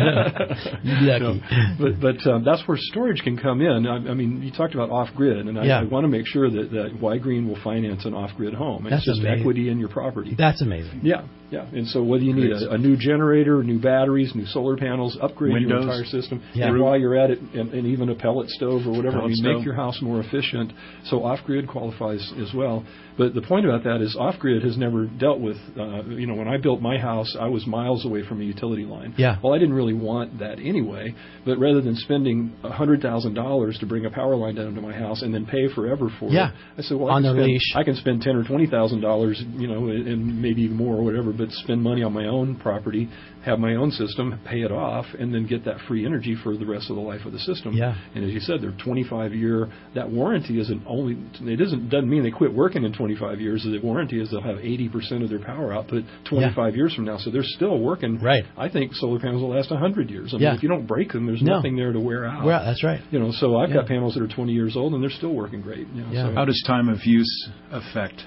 But that's where storage can come in. I mean, you talked about off-grid. And I want to make sure that Y-Green will finance an off-grid home. It's just amazing. Equity in your property. That's amazing. Yeah. And so whether you need a new generator, new batteries, new solar panels, upgrade your entire system, and while you're at it, and even a pellet stove or whatever, make your house more efficient. So off-grid qualifies as well. But the point about that is off-grid has never dealt with, when I built my house, I was miles away from a utility line. Yeah. Well, I didn't really want that anyway, but rather than spending $100,000 to bring a power line down to my house and then pay forever for it, I said, well, I can spend $10,000 or $20,000, and maybe even more or whatever, but spend money on my own property, have my own system, pay it off, and then get that free energy for the rest of the life of the system. Yeah. And as you said, they're 25-year. That warranty doesn't mean they quit working in 25 years. The warranty is they'll have 80% of their power output 25 years from now. So they're still working. Right. I think solar panels will last 100 years. I mean, if you don't break them, there's nothing there to wear out. Well, that's right. So I've got panels that are 20 years old, and they're still working great. So. How does time of use affect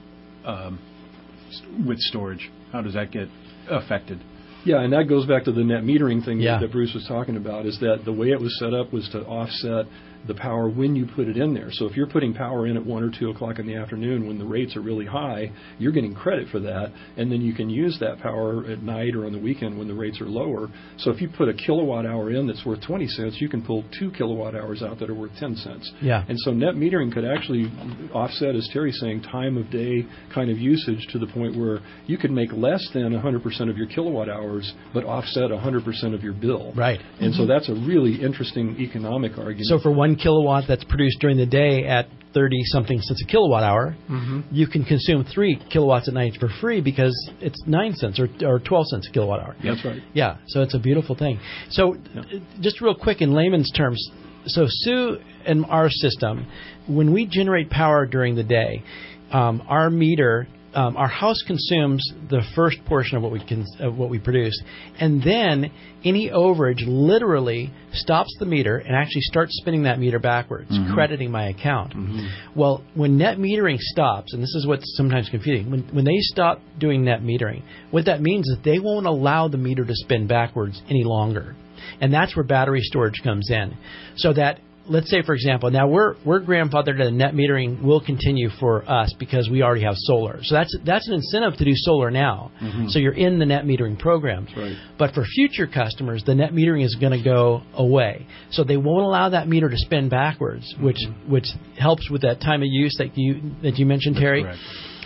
with storage? How does that get affected? Yeah, and that goes back to the net metering thing that Bruce was talking about, is that the way it was set up was to offset the power when you put it in there. So if you're putting power in at 1 or 2 o'clock in the afternoon when the rates are really high, you're getting credit for that, and then you can use that power at night or on the weekend when the rates are lower. So if you put a kilowatt hour in that's worth 20 cents, you can pull 2 kilowatt hours out that are worth 10 cents. Yeah. And so net metering could actually offset, as Terry's saying, time of day kind of usage to the point where you could make less than 100% of your kilowatt hours, but offset 100% of your bill. Right. And so that's a really interesting economic argument. So for 1 kilowatt that's produced during the day at 30-something cents a kilowatt hour, you can consume 3 kilowatts at night for free because it's 9 cents or 12 cents a kilowatt hour. That's right. Yeah, so it's a beautiful thing. So just real quick in layman's terms, so Sue and our system, when we generate power during the day, our meter, our house consumes the first portion of what we produce, and then any overage literally stops the meter and actually starts spinning that meter backwards, crediting my account. Well, when net metering stops, and this is what's sometimes confusing, when they stop doing net metering, what that means is they won't allow the meter to spin backwards any longer, and that's where battery storage comes in. So that, let's say, for example, now we're grandfathered and net metering will continue for us because we already have solar. So that's an incentive to do solar now. So you're in the net metering program. Right. But for future customers, the net metering is going to go away. So they won't allow that meter to spin backwards, which helps with that time of use that you mentioned, Terry. Correct.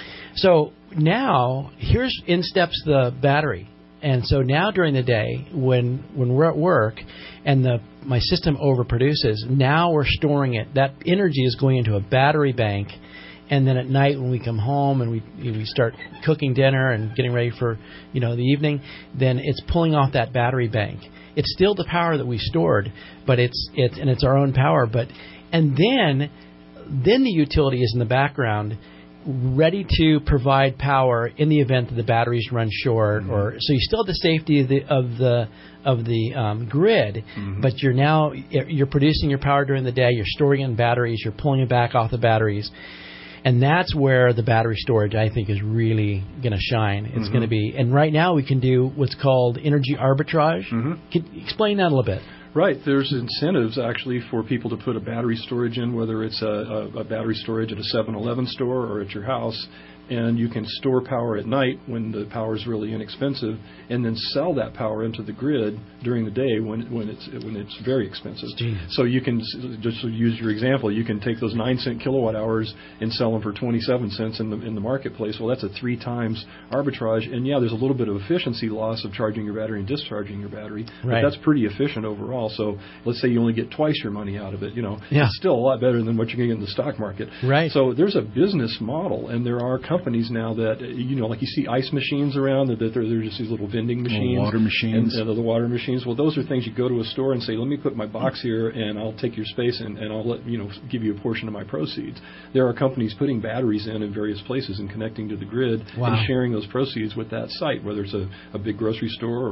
So now in steps the battery. And so now during the day, when we're at work and my system overproduces, now we're storing it. That energy is going into a battery bank, and then at night when we come home and we start cooking dinner and getting ready for the evening, then it's pulling off that battery bank. It's still the power that we stored, but it's our own power. And then the utility is in the background, ready to provide power in the event that the batteries run short, so you still have the safety of the grid, but you're producing your power during the day, you're storing it in batteries, you're pulling it back off the batteries, And that's where the battery storage, I think, is really going to shine. It's going to be, and right now we can do what's called energy arbitrage. Can you explain that a little bit? Right. There's incentives, actually, for people to put a battery storage in, whether it's a battery storage at a 7-Eleven store or at your house. And you can store power at night when the power is really inexpensive, and then sell that power into the grid during the day when it's very expensive. So you can, just to use your example, you can take those 9-cent kilowatt hours and sell them for 27 cents in the marketplace. Well, that's a 3 times arbitrage, and yeah, there's a little bit of efficiency loss of charging your battery and discharging your battery, but that's pretty efficient overall. So let's say you only get twice your money out of it. It's still a lot better than what you're going to get in the stock market. Right. So there's a business model, and there are companies now that, like you see ice machines around, that they're just these little vending machines. Water machines. And the water machines. Well, those are things you go to a store and say, let me put my box here, and I'll take your space, and I'll give you a portion of my proceeds. There are companies putting batteries in various places and connecting to the grid and sharing those proceeds with that site, whether it's a big grocery store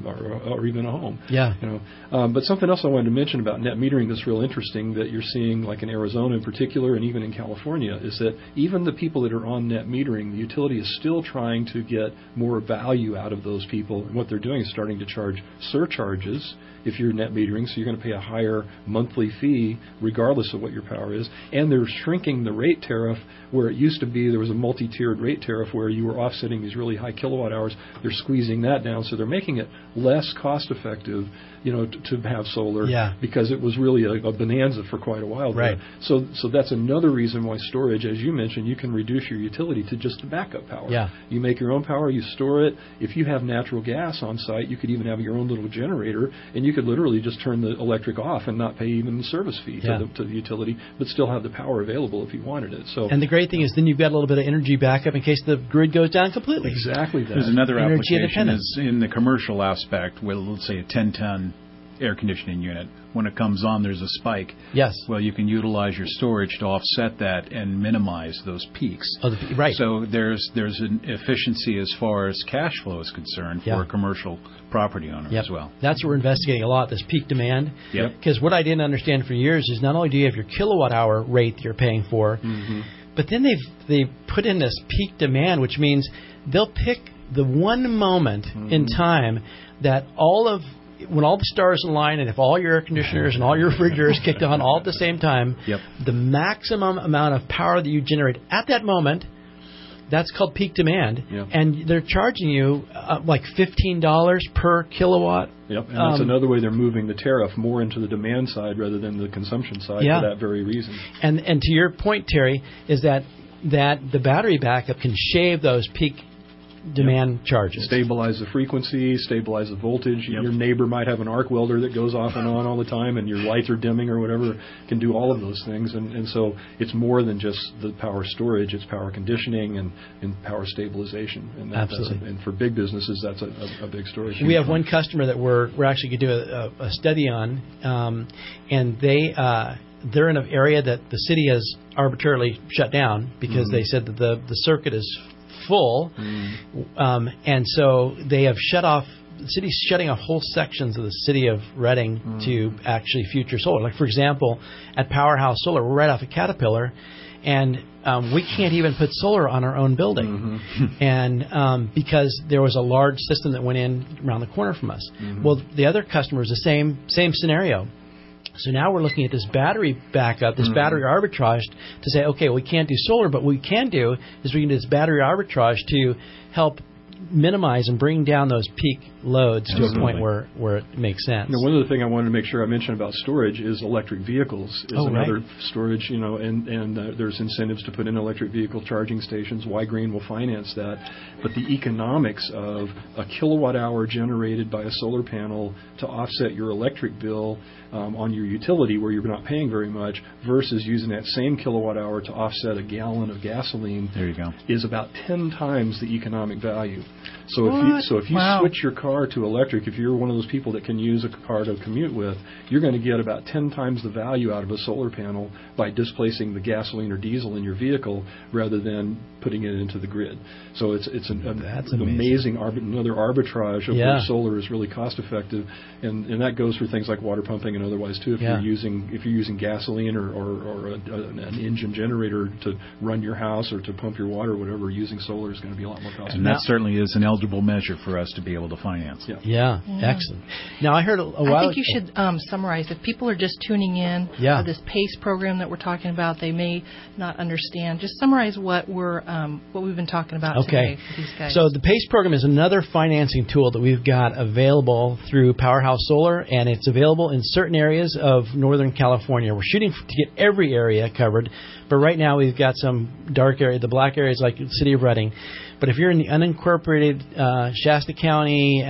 or even a home. Yeah. But something else I wanted to mention about net metering that's real interesting that you're seeing, like in Arizona in particular, and even in California, is that even the people that are on net metering, the utility is still trying to get more value out of those people. And what they're doing is starting to charge surcharges if you're net metering, so you're going to pay a higher monthly fee regardless of what your power is. And they're shrinking the rate tariff where it used to be there was a multi-tiered rate tariff where you were offsetting these really high kilowatt hours. They're squeezing that down, so they're making it less cost effective, to have solar because it was really a bonanza for quite a while there. Right. So that's another reason why storage, as you mentioned, you can reduce your utility to just backup power. Yeah. You make your own power, you store it. If you have natural gas on site, you could even have your own little generator, and you could literally just turn the electric off and not pay even the service fee to the utility, but still have the power available if you wanted it. So, and the great thing is then you've got a little bit of energy backup in case the grid goes down completely. Exactly that. There's another application is in the commercial aspect where, let's say, a 10-ton air conditioning unit. When it comes on, there's a spike. Yes. Well, you can utilize your storage to offset that and minimize those peaks. Right. So there's an efficiency as far as cash flow is concerned for a commercial property owner as well. That's what we're investigating a lot, this peak demand. Yep. Because what I didn't understand for years is not only do you have your kilowatt hour rate that you're paying for, but then they've put in this peak demand, which means they'll pick the one moment in time that when all the stars align and if all your air conditioners and all your refrigerators kicked on all at the same time, the maximum amount of power that you generate at that moment, that's called peak demand. And they're charging you like $15 per kilowatt. Yep, and that's another way they're moving the tariff more into the demand side rather than the consumption side for that very reason. And to your point, Terry, is that the battery backup can shave those peak demand charges. Stabilize the frequency, stabilize the voltage. Your neighbor might have an arc welder that goes off and on all the time, and your lights are dimming or whatever. Can do all of those things, and so it's more than just the power storage. It's power conditioning and power stabilization. And absolutely. And for big businesses, that's a big story. We have one customer that we're actually going to do a study on, and they're in an area that the city has arbitrarily shut down because they said that the circuit is full, and so they have shut off. The city's shutting off whole sections of the city of Reading to actually future solar. Like, for example, at Powerhouse Solar, we're right off of Caterpillar, and we can't even put solar on our own building, and because there was a large system that went in around the corner from us. Well, the other customer is the same scenario. So now we're looking at this battery backup, this battery arbitrage to say, okay, we can't do solar, but what we can do is we can do this battery arbitrage to help minimize and bring down those peak loads to a point where it makes sense. One other thing I wanted to make sure I mentioned about storage is electric vehicles is another storage, and there's incentives to put in electric vehicle charging stations. Y-Green will finance that. But the economics of a kilowatt hour generated by a solar panel to offset your electric bill on your utility where you're not paying very much versus using that same kilowatt hour to offset a gallon of gasoline there you go. is about 10 times the economic value. So if you switch your car to electric, if you're one of those people that can use a car to commute with, you're going to get about 10 times the value out of a solar panel by displacing the gasoline or diesel in your vehicle rather than putting it into the grid. So it's an amazing another arbitrage of where solar is really cost effective, and that goes for things like water pumping and otherwise too. If you're using gasoline or an engine generator to run your house or to pump your water or whatever, using solar is going to be a lot more cost effective. And that certainly is an eligible measure for us to be able to finance. Yeah. Excellent. Now I heard a while I think you should summarize. If people are just tuning in of this PACE program that we're talking about, they may not understand. Just summarize what we've been talking about today with these guys. So the PACE program is another financing tool that we've got available through Powerhouse Solar, and it's available in certain areas of Northern California. We're shooting to get every area covered, but right now we've got some dark area. The black areas like the city of Redding. But if you're in the unincorporated Shasta County,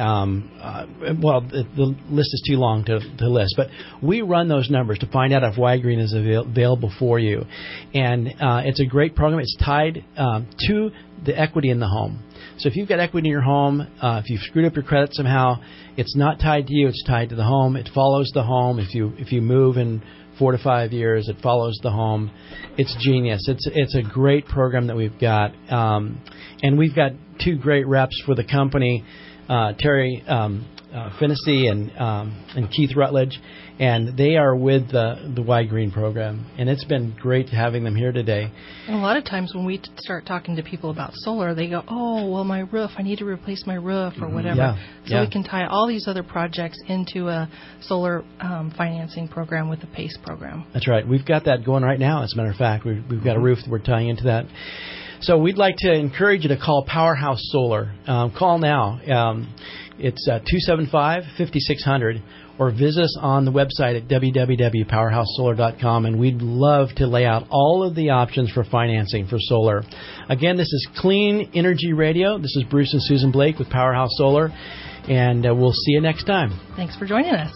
the list is too long to list. But we run those numbers to find out if Y-Green is available for you. And it's a great program. It's tied to the equity in the home. So if you've got equity in your home, if you've screwed up your credit somehow, it's not tied to you. It's tied to the home. It follows the home. If you move in 4 to 5 years, it follows the home. It's genius. It's a great program that we've got, and we've got two great reps for the company, Terry Finnessy and Keith Rutledge, and they are with the Y-Green program, and it's been great having them here today. And a lot of times when we start talking to people about solar, they go, "Oh, well, my roof, I need to replace my roof or whatever." We can tie all these other projects into a solar financing program with the PACE program. That's right. We've got that going right now. As a matter of fact, we've got a roof that we're tying into that. So we'd like to encourage you to call Powerhouse Solar. Call now. It's 275-5600, or visit us on the website at www.powerhousesolar.com, and we'd love to lay out all of the options for financing for solar. Again, this is Clean Energy Radio. This is Bruce and Susan Blake with Powerhouse Solar, and we'll see you next time. Thanks for joining us.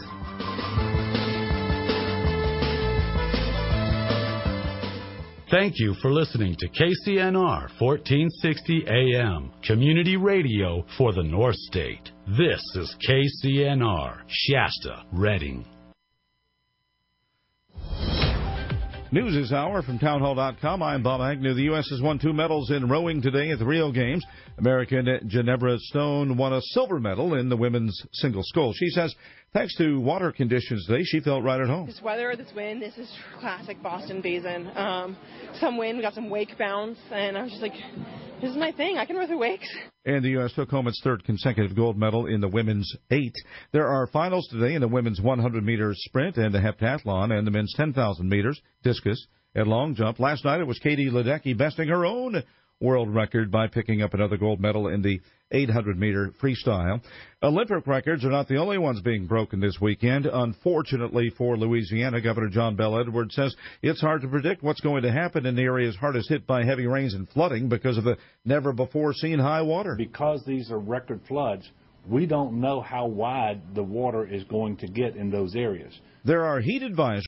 Thank you for listening to KCNR 1460 AM, Community Radio for the North State. This is KCNR, Shasta, Redding. News this hour from townhall.com. I'm Bob Agnew. The U.S. has won 2 medals in rowing today at the Rio Games. American Ginevra Stone won a silver medal in the women's single sculls. She says, thanks to water conditions today, she felt right at home. This weather, this wind, this is classic Boston basin. Some wind, we got some wake bounce, and I was just like, this is my thing. I can row through wakes. And the U.S. took home its 3rd consecutive gold medal in the women's 8. There are finals today in the women's 100-meter sprint and the heptathlon, and the men's 10,000 meters, discus, and long jump. Last night it was Katie Ledecky besting her own world record by picking up another gold medal in the 800-meter freestyle. Olympic records are not the only ones being broken this weekend. Unfortunately for Louisiana, Governor John Bel Edwards says it's hard to predict what's going to happen in the areas hardest hit by heavy rains and flooding because of the never-before-seen high water. Because these are record floods, we don't know how wide the water is going to get in those areas. There are heat advisories.